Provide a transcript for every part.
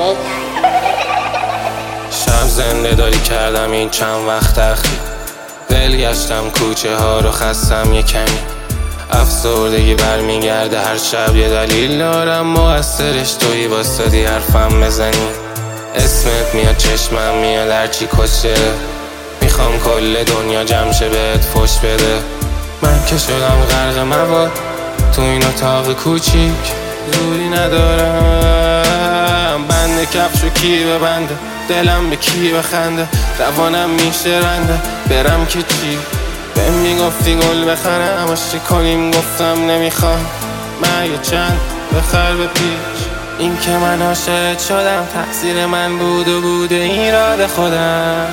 شب زنده داری کردم این چند وقت اخیر، دل گشتم کوچه ها رو خستم یه کمی، افسردگی برمیگرده هر شب یه دلیل دارم، مقصرش تویی واسادی حرفم بزنی، اسمت میاد چشمم میاد هرچی کشه، میخوام کل دنیا جمع شه بهت فش بده. من که شدم غرق مواد تو این اتاق کوچیک، زوری ندارم بند کفشو کی ببنده، دلم به کی بخنده، روانم میشه رنده، برم که چی؟ بهم میگفتی گل بخرم عاشق کنیم، گفتم نمیخوام، مگه چند بخر به پیش. این که من عاشق شدم تقصیر من بود و بوده ایراد خودم،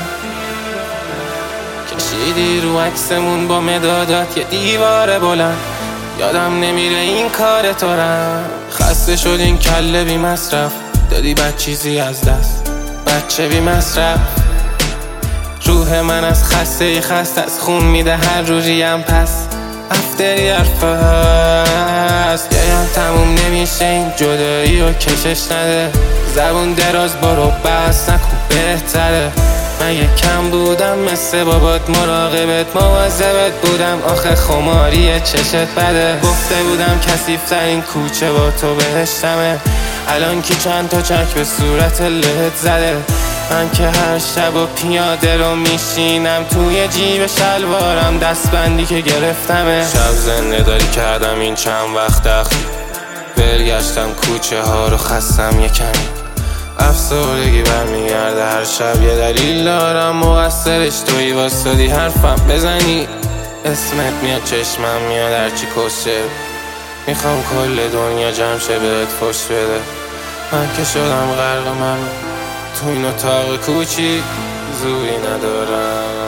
کشیدی رو عکسمون با مدادات یه دیوار بلند، یادم نمیره این کار تو رم. خسته شد این کله بی مصرف، دادی بد چیزی از دست، بچه بی مصرف. روح من از خسته خست از خون میده هر روزیم، پس افتری حرف هست یایم تموم نمیشه این جدایی و کشش نده، زبون دراز برو بس نکن بهتره. من یک کم بودم مثل بابات مراقبت مواظبت بودم، آخه خماری چشت بده، گفته بودم کثیف‌ترین کوچه با تو بهشتمه، الان که چند تا چک به صورت لهت زده. من که هر شب و پیاده رو میشینم توی جیب شلوارم، دستبندی که گرفتمه. شب زنده داری کردم این چند وقت اخیر، برگشتم کوچه ها رو خستم یه کمی، افسردگی برمیگرده هر شب یه دلیل دارم، مقصرش تویی واسادی حرفم بزنی، اسمت میاد چشمم میاد هرچی کشه، میخوام کل دنیا جمع شه بهت فش بده. من که شدم غرق من تو این اتاق کوچی، زوری ندارم.